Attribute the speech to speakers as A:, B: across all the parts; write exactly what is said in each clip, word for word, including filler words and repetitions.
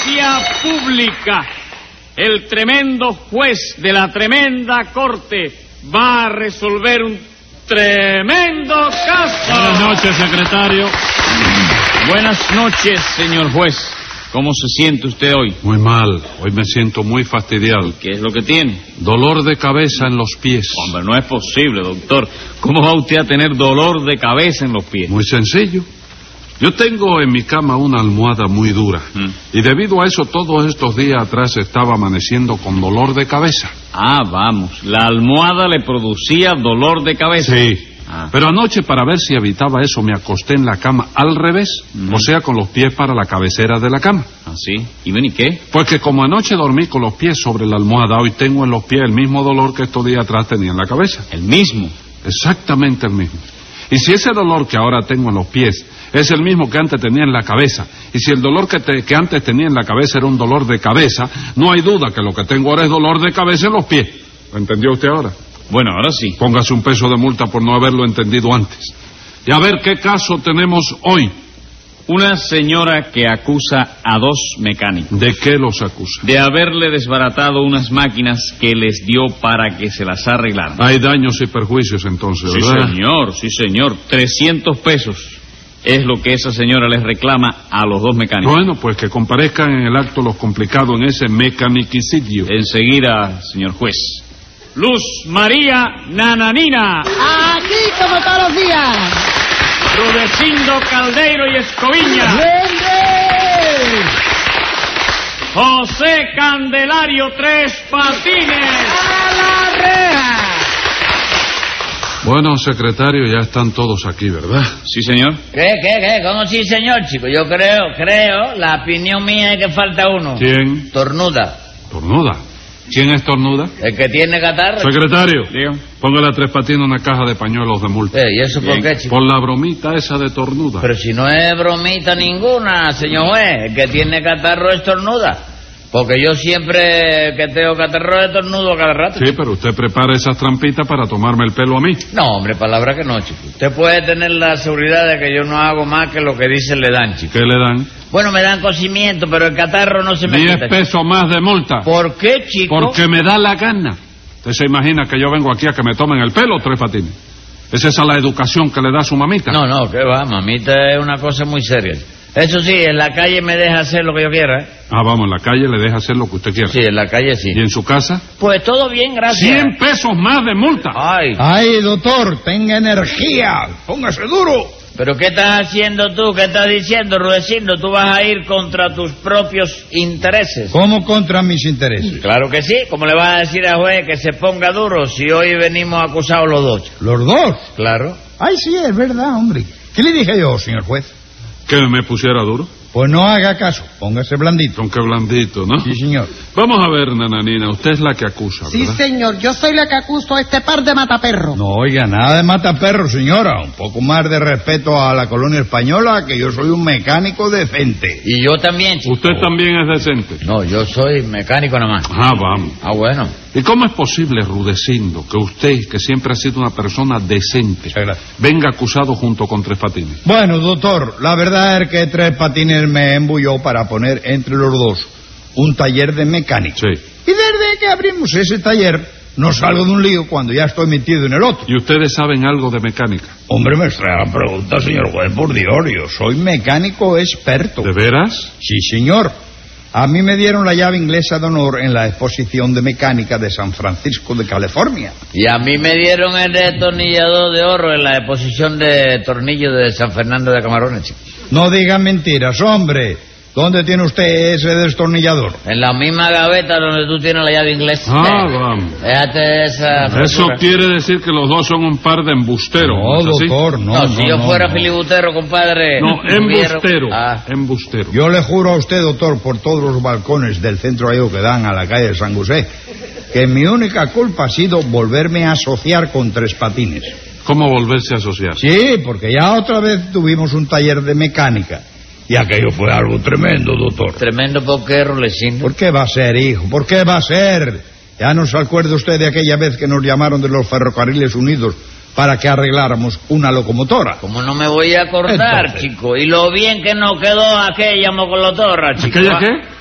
A: Audiencia pública. El tremendo juez de la tremenda corte va a resolver un tremendo caso.
B: Buenas noches, secretario.
A: Buenas noches, señor juez. ¿Cómo se siente usted hoy?
B: Muy mal. Hoy me siento muy fastidiado.
A: ¿Qué es lo que tiene?
B: Dolor de cabeza en los pies.
A: Hombre, no es posible, doctor. ¿Cómo va usted a tener dolor de cabeza en los pies?
B: Muy sencillo. Yo tengo en mi cama una almohada muy dura. Mm. Y debido a eso, todos estos días atrás estaba amaneciendo con dolor de cabeza.
A: Ah, vamos. La almohada le producía dolor de cabeza.
B: Sí. Ah. Pero anoche, para ver si evitaba eso, me acosté en la cama al revés. Mm. O sea, con los pies para la cabecera de la cama.
A: ¿Ah, sí? ¿Y ven y qué?
B: Pues que como anoche dormí con los pies sobre la almohada, hoy tengo en los pies el mismo dolor que estos días atrás tenía en la cabeza.
A: ¿El mismo?
B: Exactamente el mismo. Y si ese dolor que ahora tengo en los pies es el mismo que antes tenía en la cabeza, y si el dolor que, te, que antes tenía en la cabeza era un dolor de cabeza, no hay duda que lo que tengo ahora es dolor de cabeza en los pies. ¿Lo entendió usted ahora?
A: Bueno, ahora sí.
B: Póngase un peso de multa por no haberlo entendido antes. Y a ver qué caso tenemos hoy.
A: Una señora que acusa a dos mecánicos.
B: ¿De qué los acusa?
A: De haberle desbaratado unas máquinas que les dio para que se las arreglaran.
B: Hay daños y perjuicios entonces, ¿verdad?
A: Sí, señor, sí, señor. trescientos pesos es lo que esa señora les reclama a los dos mecánicos.
B: Bueno, pues que comparezcan en el acto los complicados en ese mecanicidio.
A: Enseguida, señor juez. Luz María Nananina.
C: Aquí como todos los días.
A: Rudecindo Caldeiro y Escoviña.
C: ¡Vende!
A: José Candelario Tres Patines.
C: ¡A la reja!
B: Bueno, secretario, ya están todos aquí, ¿verdad?
A: Sí, señor.
D: ¿Qué, qué, qué? ¿Cómo sí, señor, chico? Yo creo, creo, la opinión mía es que falta uno.
B: ¿Quién?
D: Tornuda.
B: ¿Tornuda? ¿Quién es Tornuda?
D: El que tiene catarro.
B: Secretario,
A: Digo.
B: póngale a Tres Patines una caja de pañuelos de multa.
D: Eh, ¿Y eso
A: Bien.
D: por qué, chico?
B: Por la bromita esa de Tornuda.
D: Pero si no es bromita ninguna, señor juez. El que tiene catarro es Tornuda. Porque yo siempre que tengo catarro estornudo a cada rato.
B: Sí, pero usted prepara esas trampitas para tomarme el pelo a mí.
D: No, hombre, palabra que no, chico. Usted puede tener la seguridad de que yo no hago más que lo que dicen le dan, chico.
B: ¿Qué le dan?
D: Bueno, me dan cocimiento, pero el catarro no se me
B: Diez
D: quita, chico.
B: pesos más de multa.
D: ¿Por qué, chico?
B: Porque me da la gana. ¿Usted se imagina que yo vengo aquí a que me tomen el pelo, Tres Patines? ¿Es esa la educación que le da su mamita?
D: No, no, que va, mamita es una cosa muy seria. Eso sí, en la calle me deja hacer lo que yo quiera, ¿eh?
B: Ah, vamos, en la calle le deja hacer lo que usted quiera.
D: Sí, en la calle sí.
B: ¿Y en su casa?
D: Pues todo bien, gracias.
B: Cien pesos más de multa.
D: Ay,
C: Ay, doctor, tenga energía. Póngase duro.
D: ¿pero qué estás haciendo tú? ¿Qué estás diciendo, Rudecindo? ¿Tú vas a ir contra tus propios intereses?
C: ¿Cómo contra mis intereses?
D: Claro que sí. ¿Cómo le vas a decir al juez que se ponga duro si hoy venimos acusados los dos?
C: ¿Los dos?
D: Claro.
C: Ay, sí, es verdad, hombre. ¿Qué le dije yo, señor juez?
B: ¿Que me pusiera duro?
C: Pues no haga caso, póngase blandito.
B: Con qué blandito, ¿no?
C: Sí, señor.
B: Vamos a ver, nananina, usted es la que acusa, ¿verdad?
E: Sí, señor, yo soy la que acuso a este par de mataperros.
C: No, oiga, nada de mataperro, señora. Un poco más de respeto a la colonia española, que yo soy un mecánico decente.
D: Y yo también, chico.
B: Usted también es decente.
D: No, yo soy mecánico nada más.
B: Ah, vamos.
D: Ah, bueno.
B: ¿Y cómo es posible, Rudecindo, que usted, que siempre ha sido una persona decente, venga acusado junto con Tres Patines?
C: Bueno, doctor, la verdad es que Tres Patines me embulló para poner entre los dos un taller de mecánica.
B: Sí.
C: Y desde que abrimos ese taller, no salgo de un lío cuando ya estoy metido en el otro.
B: ¿Y ustedes saben algo de mecánica?
C: Hombre, me extraña la pregunta, señor juez, por Dios, yo soy mecánico experto.
B: ¿De veras?
C: Sí, señor. A mí me dieron la llave inglesa de honor en la exposición de mecánica de San Francisco de California.
D: Y a mí me dieron el destornillador de oro en la exposición de tornillos de San Fernando de Camarones, chico.
C: No diga mentiras, hombre. ¿Dónde tiene usted ese destornillador?
D: En la misma gaveta donde tú tienes la llave inglesa.
B: Ah, vamos.
D: Déjate esa...
B: Eso
D: frescura.
B: quiere decir que los dos son un par de embusteros,
C: No,
B: ¿no es así?
C: doctor, no.
D: No, si yo
C: no,
D: fuera
C: no.
D: filibustero, compadre...
B: No,
D: hubiera-
B: embustero,
D: Ah,
B: embustero.
C: Yo le juro a usted, doctor, por todos los balcones del centro aéreo que dan a la calle de San José, que mi única culpa ha sido volverme a asociar con Tres Patines.
B: ¿Cómo volverse a asociar?
C: Sí, porque ya otra vez tuvimos un taller de mecánica. Y aquello fue algo tremendo, doctor.
D: tremendo porque Rudecindo.
C: ¿Por qué va a ser, hijo? ¿Por qué va a ser? Ya no se acuerda usted de aquella vez que nos llamaron de los Ferrocarriles Unidos para que arregláramos una locomotora.
D: Como no me voy a acordar,
C: Entonces.
D: chico. Y lo bien que nos quedó aquella mocolotorra, chico.
B: ¿Aquella qué?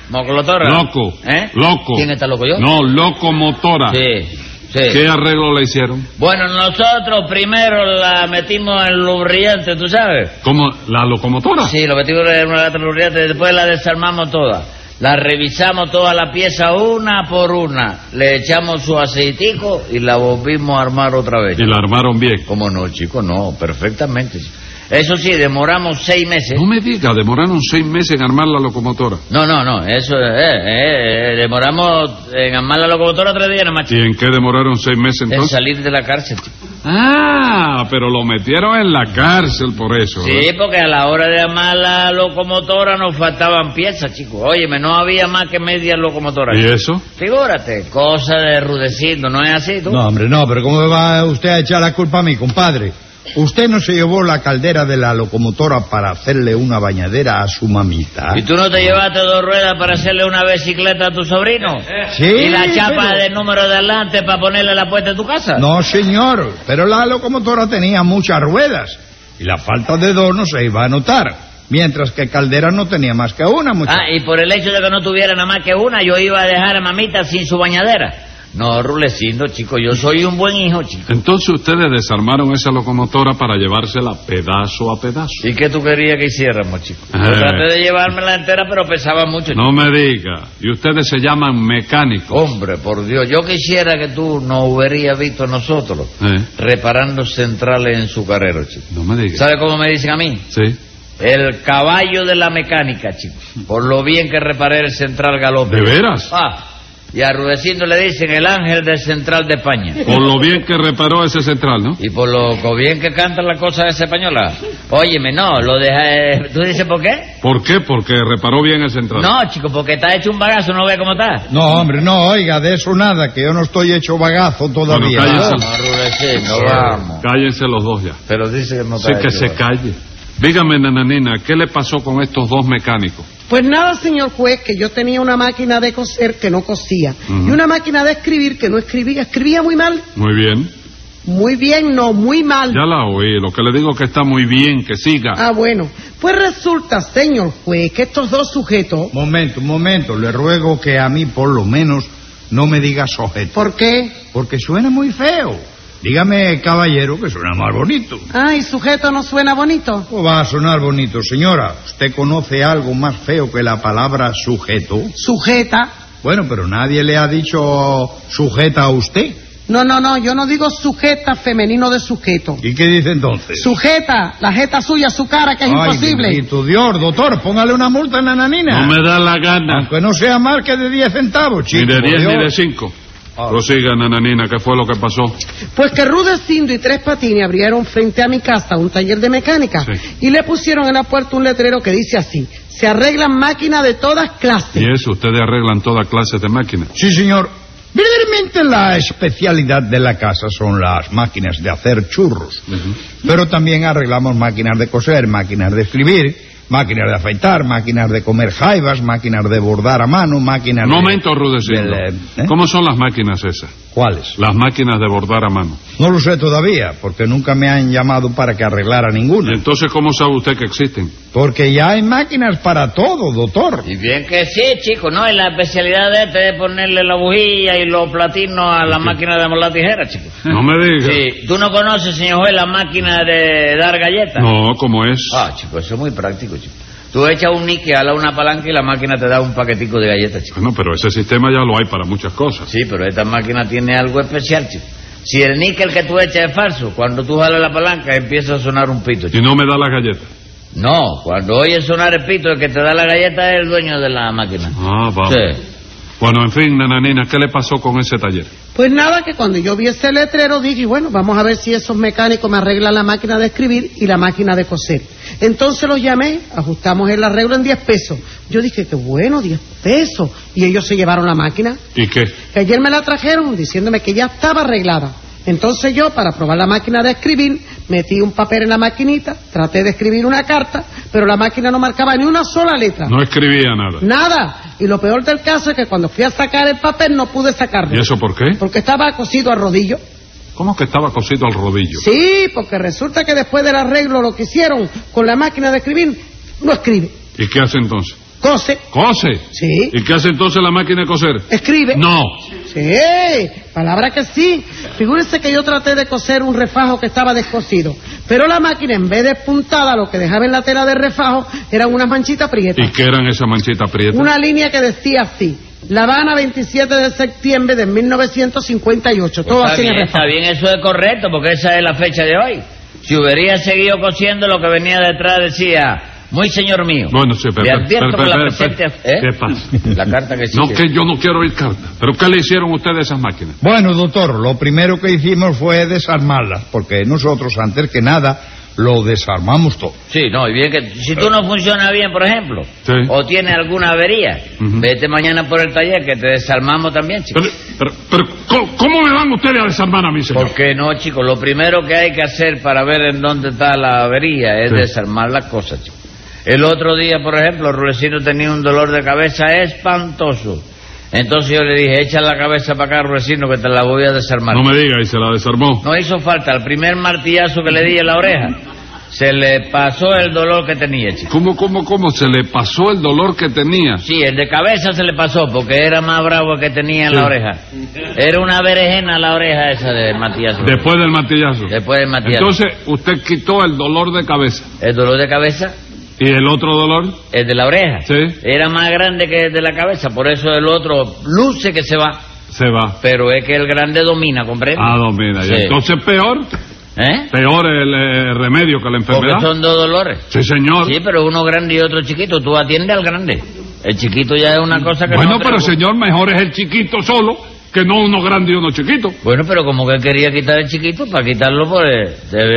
D: ¿Moclotora?
B: Loco.
D: ¿Eh?
B: Loco.
D: ¿Quién está loco, yo?
B: No, locomotora.
D: Sí, sí.
B: ¿Qué arreglo le hicieron?
D: Bueno, nosotros primero la metimos en lubricante, ¿tú sabes?
B: ¿Cómo? ¿La locomotora?
D: Sí, lo metimos en una lata de lubricante y después la desarmamos toda. La revisamos toda la pieza una por una. Le echamos su aceitico y la volvimos a armar otra vez.
B: Y la armaron bien.
D: ¿Cómo no, chico? No, perfectamente. Eso sí, demoramos seis meses.
B: No me diga, demoraron seis meses en armar la locomotora.
D: No, no, no, eso eh, eh, eh, demoramos en armar la locomotora tres días nada más.
B: ¿Y en qué demoraron seis meses
D: En
B: entonces?
D: salir de la cárcel, chico.
B: Ah, pero lo metieron en la cárcel por eso.
D: Sí,
B: ¿eh?
D: porque a la hora de armar la locomotora nos faltaban piezas, chico. Óyeme, no había más que media locomotora.
B: ¿Y eso?
D: Figúrate, cosa de Rudecindo, ¿no es así tú?
C: No, hombre, no, pero ¿cómo me va usted a echar la culpa a mí, compadre? ¿Usted no se llevó la caldera de la locomotora para hacerle una bañadera a su mamita?
D: ¿Y tú no te llevaste dos ruedas para hacerle una bicicleta a tu sobrino?
C: Sí,
D: ¿Y la chapa
C: pero-
D: del número de adelante para ponerle la puerta de tu casa?
C: No, señor, pero la locomotora tenía muchas ruedas y la falta de dos no se iba a notar, mientras que Caldera no tenía más que una, muchacho.
D: Ah, y por el hecho de que no tuviera nada más que una, yo iba a dejar a mamita sin su bañadera. No, Rulecindo, chico, yo soy un buen hijo, chico.
B: Entonces ustedes desarmaron esa locomotora para llevársela pedazo a pedazo.
D: ¿Y qué tú querías que hiciéramos, chico? Yo
B: Eh.
D: traté de llevármela entera, pero pesaba mucho.
B: No me diga. Y ustedes se llaman mecánicos.
D: Hombre, por Dios, yo quisiera que tú nos hubieras visto a nosotros
B: Eh,
D: reparando centrales en su carrero, chico.
B: No me diga.
D: ¿Sabe cómo me dicen a mí?
B: Sí.
D: El caballo de la mecánica, chico. Por lo bien que reparé el central galope.
B: ¿De veras?
D: Ah, y a Rudecindo le dicen el ángel del central de España.
B: Por lo bien que reparó ese central, ¿no?
D: Y por lo bien que canta la cosa esa española. Óyeme, no, lo deja... eh, ¿Tú dices por qué?
B: ¿Por qué? Porque reparó bien el central.
D: No, chico, porque está hecho un bagazo, ¿no ve cómo está?
C: No, hombre, no, oiga, de eso nada, que yo no estoy hecho bagazo todavía.
B: Bueno, cállese.
D: No, Rudecindo, vamos.
B: Cállense los dos ya.
D: Pero dice que no
B: Sí,
D: está
B: que
D: hecho
B: se
D: bagazo.
B: calle. Dígame, nananina, ¿qué le pasó con estos dos mecánicos?
E: Pues nada, señor juez, que yo tenía una máquina de coser que no cosía
B: Ujú.
E: y una máquina de escribir que no escribía. Escribía muy mal.
B: Muy bien.
E: Muy bien, no, muy mal.
B: Ya la oí. Lo que le digo es que está muy bien, que siga.
E: Ah, bueno. Pues resulta, señor juez, que estos dos sujetos...
C: Momento, un momento, le ruego que a mí por lo menos no me diga sujeto,
E: ¿Por qué?
C: porque suena muy feo. Dígame, caballero, que suena más bonito.
E: Ah, ¿y sujeto no suena bonito?
C: ¿Cómo va a sonar bonito, señora? ¿Usted conoce algo más feo que la palabra sujeto?
E: Sujeta.
C: Bueno, pero nadie le ha dicho sujeta a usted.
E: No, no, no, yo no digo sujeta femenino de sujeto.
C: ¿Y qué dice entonces?
E: Sujeta, la jeta suya, su cara, que es
C: Ay,
E: imposible.
C: bendito Dios, doctor, póngale una multa a la nananina.
B: No me da la gana.
C: Aunque no sea más que de diez centavos, chico.
B: Ni de
C: por
B: diez ni
C: Dios.
B: de cinco.
C: Ah.
B: Prosiga, nananina, ¿qué fue lo que pasó?
E: Pues que Rudecindo y Tres Patines abrieron frente a mi casa un taller de mecánica
B: Sí.
E: y le pusieron en la puerta un letrero que dice así: se arreglan máquinas de todas clases.
B: Y eso, ustedes arreglan toda clase de máquinas.
C: Sí, señor. Verdaderamente la especialidad de la casa son las máquinas de hacer churros.
B: Ujú.
C: Pero también arreglamos máquinas de coser, máquinas de escribir, máquinas de afeitar, máquinas de comer jaivas, máquinas de bordar a mano, máquinas
B: Un
C: de...
B: momento, Rudecindo.
C: del, ¿eh?
B: ¿Cómo son las máquinas esas?
C: ¿Cuáles?
B: Las máquinas de bordar a mano.
C: No lo sé todavía, porque nunca me han llamado para que arreglara
B: ¿Y
C: ninguna.
B: entonces cómo sabe usted que existen?
C: Porque ya hay máquinas para todo, doctor.
D: Y bien que sí, chico, ¿no? Y la especialidad de este es ponerle la bujía y los platinos a la
B: Sí.
D: máquina de molar tijera, chico.
B: No me diga.
D: Sí, ¿tú no conoces, señor juez, la máquina de dar galletas?
B: No, ¿cómo es?
D: Ah, chico, eso es muy práctico, chico. Tú echas un níquel, ala una palanca y la máquina te da un paquetico de galletas, chico.
B: Bueno, pero ese sistema ya lo hay para muchas cosas.
D: Sí, pero esta máquina tiene algo especial, chico. Si el níquel que tú echas es falso, cuando tú jalas la palanca empieza a sonar un pito,
B: Y
D: chico.
B: no me da las galletas.
D: No, cuando oyes sonar el pito, el que te da la galleta es el dueño de la máquina.
B: Ah, va.
D: Sí.
B: Bueno, en fin, nananina, ¿qué le pasó con ese taller?
E: Pues nada, que cuando yo vi ese letrero dije, bueno, vamos a ver si esos mecánicos me arreglan la máquina de escribir y la máquina de coser. Entonces los llamé, ajustamos el arreglo en diez pesos. Yo dije, qué bueno, diez pesos. Y ellos se llevaron la máquina,
B: ¿Y qué?
E: que ayer me la trajeron diciéndome que ya estaba arreglada. Entonces yo, para probar la máquina de escribir, metí un papel en la maquinita, traté de escribir una carta, pero la máquina no marcaba ni una sola letra.
B: No escribía nada.
E: Nada. Y lo peor del caso es que cuando fui a sacar el papel no pude sacarlo.
B: ¿Y eso por qué?
E: Porque estaba cosido al rodillo.
B: ¿Cómo que estaba cosido al rodillo?
E: Sí, porque resulta que después del arreglo lo que hicieron con la máquina de escribir, no escribe.
B: ¿Y qué hace entonces?
E: Cose.
B: ¿Cose?
E: Sí.
B: ¿Y qué hace entonces la máquina de coser?
E: Escribe.
B: No.
E: Sí, palabra que sí. Figúrese que yo traté de coser un refajo que estaba descosido, pero la máquina, en vez de puntada, lo que dejaba en la tela de refajo eran unas manchitas prietas.
B: ¿Y qué eran esas manchitas prietas?
E: Una línea que decía así: La Habana, veintisiete de septiembre de mil novecientos cincuenta y ocho. Todo
D: Pues
E: así en
D: está
E: el
D: bien, está
E: refajo.
D: bien, eso es correcto, porque esa es la fecha de hoy. Si hubiera seguido cosiendo, lo que venía detrás decía: muy señor mío.
B: Bueno, sí, pero...
D: Le advierto
B: pero-
D: que la
B: pero-
D: presente...
B: pero-
D: ¿Eh?
B: ¿Qué pasa?
D: La carta que sí.
B: No, que yo no quiero oír carta. ¿Pero qué le hicieron ustedes a esas máquinas?
C: Bueno, doctor, lo primero que hicimos fue desarmarlas, porque nosotros, antes que nada, lo desarmamos todo.
D: Sí, no, y bien que si tú no funciona bien, por ejemplo,
B: Sí.
D: o tienes alguna avería,
B: Ujú.
D: vete mañana por el taller que te desarmamos también, chico.
B: Pero, pero, pero, ¿cómo, cómo me van ustedes a desarmar a mí, señor?
D: ¿Por qué no, chico? Lo primero que hay que hacer para ver en dónde está la avería es
B: Sí.
D: desarmar las cosas, chico. El otro día, por ejemplo, Rulecino tenía un dolor de cabeza espantoso. Entonces yo le dije: echa la cabeza para acá, Rulecino, que te la voy a desarmar.
B: No me diga, y se la desarmó.
D: No hizo falta. El primer martillazo que le di en la oreja, se le pasó el dolor que tenía, chico.
B: ¿Cómo, cómo, cómo? ¿Se le pasó el dolor que tenía?
D: Sí, el de cabeza se le pasó porque era más bravo el que tenía en
B: Sí.
D: la oreja. Era una berenjena la oreja esa del martillazo.
B: Después del martillazo.
D: Después del martillazo.
B: Entonces, usted quitó el dolor de cabeza.
D: El dolor de cabeza,
B: ¿Y el otro dolor?
D: el de la oreja,
B: Sí.
D: era más grande que el de la cabeza. Por eso el otro luce que se va.
B: Se va.
D: Pero es que el grande domina, ¿comprende?
B: Ah, domina.
D: Sí.
B: Y entonces peor,
D: ¿Eh?
B: peor el eh, remedio que la
D: Porque
B: enfermedad.
D: son dos dolores.
B: Sí, señor.
D: Sí, pero uno grande y otro chiquito. Tú atiendes al grande. El chiquito ya es una cosa que
B: Bueno,
D: no...
B: pero
D: preocupa.
B: señor, mejor es el chiquito solo que no uno grande y uno chiquito.
D: Bueno, pero como que él quería quitar el chiquito, para quitarlo por... el-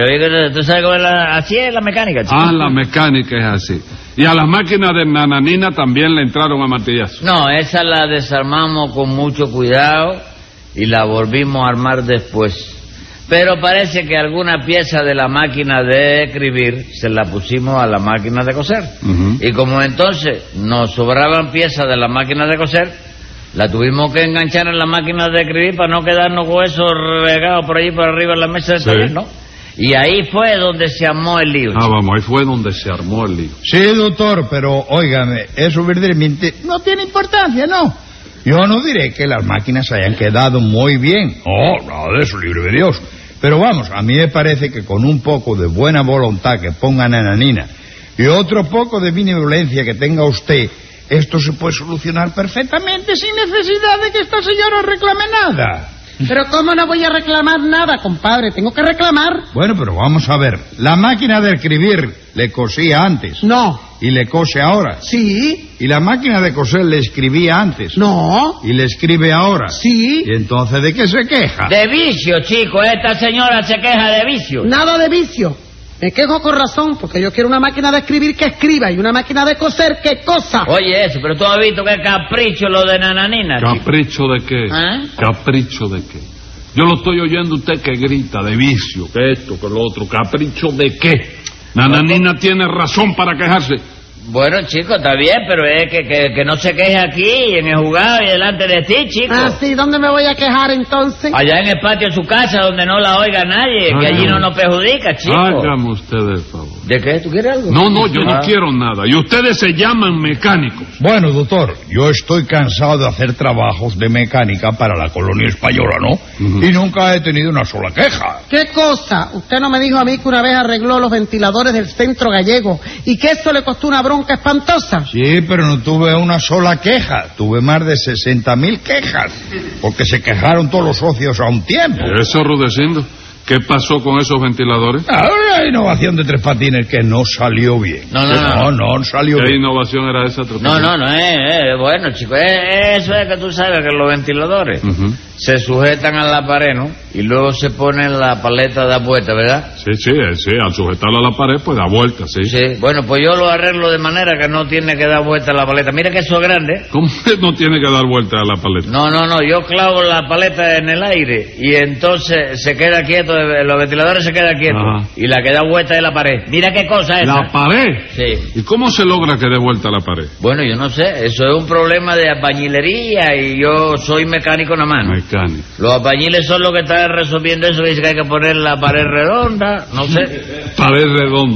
D: ¿Tú sabes cómo es la... así es la mecánica, chico?
B: Ah, la mecánica es así. Y a las máquinas de nananina también le entraron a martillazo.
D: No, esa la desarmamos con mucho cuidado y la volvimos a armar después. Pero parece que alguna pieza de la máquina de escribir se la pusimos a la máquina de coser.
B: Ujú.
D: Y como entonces nos sobraban piezas de la máquina de coser, la tuvimos que enganchar en la máquina de escribir para no quedarnos con eso regado por allí por arriba en la mesa de
B: Sí.
D: taller, ¿no? Y ahí fue donde se armó el lío.
B: Ah, vamos, ahí fue donde se armó el lío.
C: Sí, doctor, pero óigame, eso verdaderamente no tiene importancia, ¿no? Yo no diré que las máquinas hayan quedado muy bien. Oh, nada de eso, libre de Dios. Pero vamos, a mí me parece que con un poco de buena voluntad que ponga Nananina y otro poco de benevolencia que tenga usted, esto se puede solucionar perfectamente sin necesidad de que esta señora reclame nada.
E: Pero ¿cómo no voy a reclamar nada, compadre? Tengo que reclamar.
C: Bueno, pero vamos a ver. La máquina de escribir le cosía antes
E: No.
C: y le cose ahora.
E: Sí.
C: Y la máquina de coser le escribía antes
E: No.
C: y le escribe ahora.
E: Sí.
C: ¿Y entonces de qué se queja?
D: De vicio, chico. Esta señora se queja de vicio.
E: Nada de vicio. Me quejo con razón, porque yo quiero una máquina de escribir que escriba y una máquina de coser que cosa.
D: Oye, eso, pero tú has visto qué capricho lo de Nananina, chico.
B: ¿Capricho de qué?
D: ¿Ah?
B: ¿Capricho de qué? Yo lo estoy oyendo usted que grita de vicio, que esto, que lo otro. ¿Capricho de qué? Nananina tiene razón para quejarse.
D: Bueno, chico, está bien, pero es que, que, que no se queje aquí, en el juzgado y delante de ti, chico.
E: Ah, sí, ¿dónde me voy a quejar entonces?
D: Allá en el patio de su casa, donde no la oiga nadie, que allí no nos perjudica, chico.
B: Hágame usted el favor.
D: ¿De qué? ¿Tú quieres algo?
B: No, no, yo no
D: Ah.
B: quiero nada. Y ustedes se llaman mecánicos.
C: Bueno, doctor, yo estoy cansado de hacer trabajos de mecánica para la colonia española, ¿no?
B: Ujú.
C: Y nunca he tenido una sola queja.
E: ¿Qué cosa? Usted no me dijo a mí que una vez arregló los ventiladores del centro gallego y que eso le costó una bronca espantosa.
C: Sí, pero no tuve una sola queja. Tuve más de sesenta mil quejas. Porque se quejaron todos los socios a un tiempo.
B: Eso, Rudecindo, ¿qué pasó con esos ventiladores?
C: Ahora la innovación de Tres Patines que no salió bien.
D: No, no, no.
C: no, no salió
B: ¿Qué
C: bien.
B: innovación era esa?
D: No, no, no es, es bueno, chico, es- eso es que tú sabes que los ventiladores
B: Ujú.
D: se sujetan a la pared, ¿no? Y luego se ponen la paleta de vuelta, ¿verdad?
B: Sí, sí, eh, sí, al sujetarla a la pared, pues da vuelta, sí.
D: Sí, bueno, pues yo lo arreglo de manera que no tiene que dar vuelta la paleta. Mira que eso es grande.
B: ¿Cómo que no tiene que dar vuelta a la paleta?
D: No, no, no, yo clavo la paleta en el aire y entonces se queda quieto, los ventiladores se quedan quietos
B: Ajá.
D: y la que da vuelta es la pared. Mira qué cosa es
B: ¿La
D: esa.
B: pared?
D: Sí.
B: ¿Y cómo se logra que dé vuelta la pared?
D: Bueno, yo no sé, eso es un problema de albañilería y yo soy mecánico nada más, ¿no?
B: Mecánico.
D: Los albañiles son los que están resolviendo eso, que dice que hay que poner la pared redonda, no sé.
B: Pared redonda.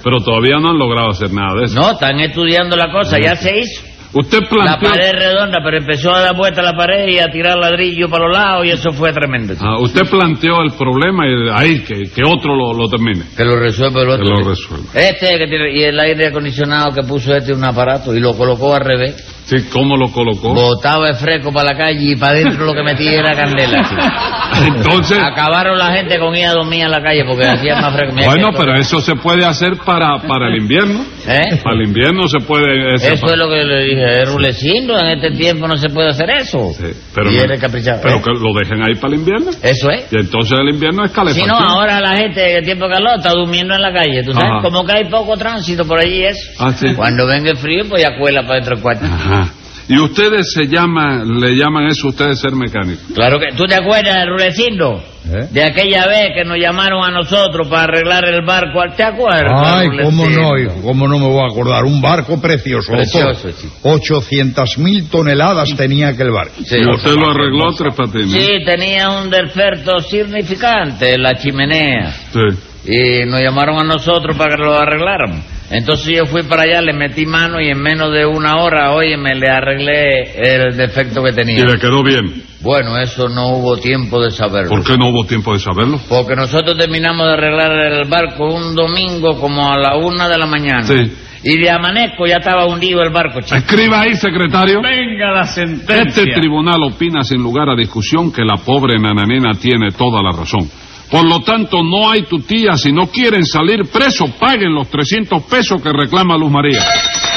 B: Pero todavía no han logrado hacer nada de eso.
D: No, están estudiando la cosa, ya se hizo.
B: Usted
D: La
B: planteó...
D: pared redonda, pero empezó a dar vuelta a la pared y a tirar ladrillo para los lados y eso fue tremendo.
B: Ah, usted planteó el problema y ahí, que, que otro lo, lo termine.
D: Que lo resuelve el otro.
B: Que lo
D: día.
B: resuelva.
D: Este que tiene, y el aire acondicionado que puso este un aparato y lo colocó al revés.
B: Sí, ¿cómo lo colocó?
D: Botaba el fresco para la calle y para adentro lo que metía era candela. Sí.
B: Entonces...
D: Acabaron la gente con ir a dormir en la calle porque hacía más fresco. Mira
B: Bueno,
D: que
B: pero
D: esto-
B: eso se puede hacer para, para el invierno.
D: ¿Eh?
B: Para el invierno se puede... ese
D: Eso
B: pa-
D: es lo que le dije, es Rulecindo, en este tiempo no se puede hacer eso.
B: Sí, pero
D: y
B: no-
D: eres caprichado.
B: Pero
D: ¿eh?
B: que lo dejen ahí para el invierno.
D: Eso es.
B: Y entonces el invierno es
D: Si
B: calefacción.
D: no, ahora la gente en el tiempo de calor está durmiendo en la calle, tú sabes,
B: Ajá.
D: como que hay poco tránsito por allí eso.
B: Ah, sí.
D: Cuando venga el frío, pues ya cuela para dentro del cuarto.
B: Ajá. Y ustedes se llaman, le llaman eso ustedes ser mecánicos.
D: Claro que, ¿tú te acuerdas, Rulecindo?
C: ¿Eh?
D: De aquella vez que nos llamaron a nosotros para arreglar el barco, ¿te acuerdas?
C: Ay, cómo
D: Rulecindo?
C: no, hijo, cómo no me voy a acordar. Un barco precioso.
D: Precioso,
C: doctor.
D: sí.
C: ochocientas mil toneladas tenía aquel barco.
D: Sí.
B: Y usted lo arregló, Tres Patines.
D: Sí, tenía un defecto significante, la chimenea.
B: Sí.
D: Y nos llamaron a nosotros para que lo arregláramos. Entonces yo fui para allá, le metí mano y en menos de una hora, oye, me le arreglé el defecto que tenía.
B: Y le quedó bien.
D: Bueno, eso no hubo tiempo de saberlo.
B: ¿Por qué no hubo tiempo de saberlo?
D: Porque nosotros terminamos de arreglar el barco un domingo como a la una de la mañana.
B: Sí.
D: Y de amanezco ya estaba hundido el barco, chico.
B: Escriba ahí, secretario.
A: Venga la sentencia.
B: Este tribunal opina sin lugar a discusión que la pobre nananina tiene toda la razón. Por lo tanto, no hay tutía. Si no quieren salir presos, paguen los trescientos pesos que reclama Luz María.